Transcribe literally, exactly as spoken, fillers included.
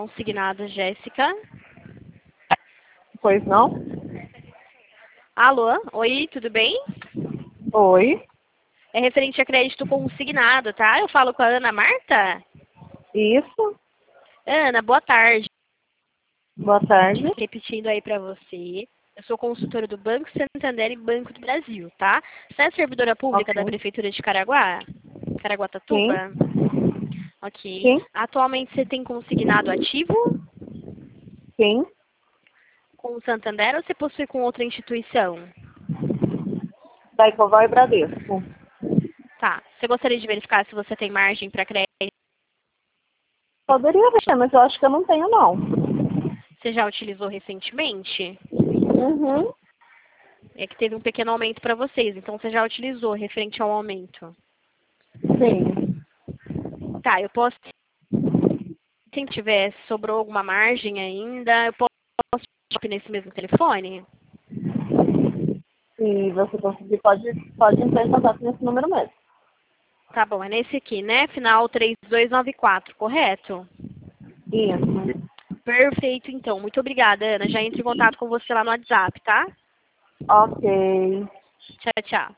consignado, Jéssica. Pois não? Alô? Oi, tudo bem? Oi. É referente a crédito consignado, tá? Eu falo com a Ana Marta? Isso. Ana, boa tarde. Boa tarde. Repetindo aí pra você. Eu sou consultora do Banco Santander e Banco do Brasil, tá? Você é servidora pública Ok. da Prefeitura de Caraguá? Sim. Caraguatatuba? Ok. Sim. Atualmente você tem consignado ativo Sim. com o Santander ou você possui com outra instituição? Da Ecoval e Bradesco. Tá. Você gostaria de verificar se você tem margem para crédito? Poderia ver, mas eu acho que eu não tenho, não. Você já utilizou recentemente? Uhum. É que teve um pequeno aumento para vocês, então você já utilizou referente ao aumento. Sim. Tá, eu posso, se tiver, sobrou alguma margem ainda, eu posso nesse mesmo telefone? Se você conseguir, pode, pode entrar em contato nesse número mesmo. Tá bom, é nesse aqui, né? Final três dois nove quatro, correto? Isso. Perfeito, então. Muito obrigada, Ana. Já entro em contato com você lá no WhatsApp, tá? Ok. Tchau, tchau.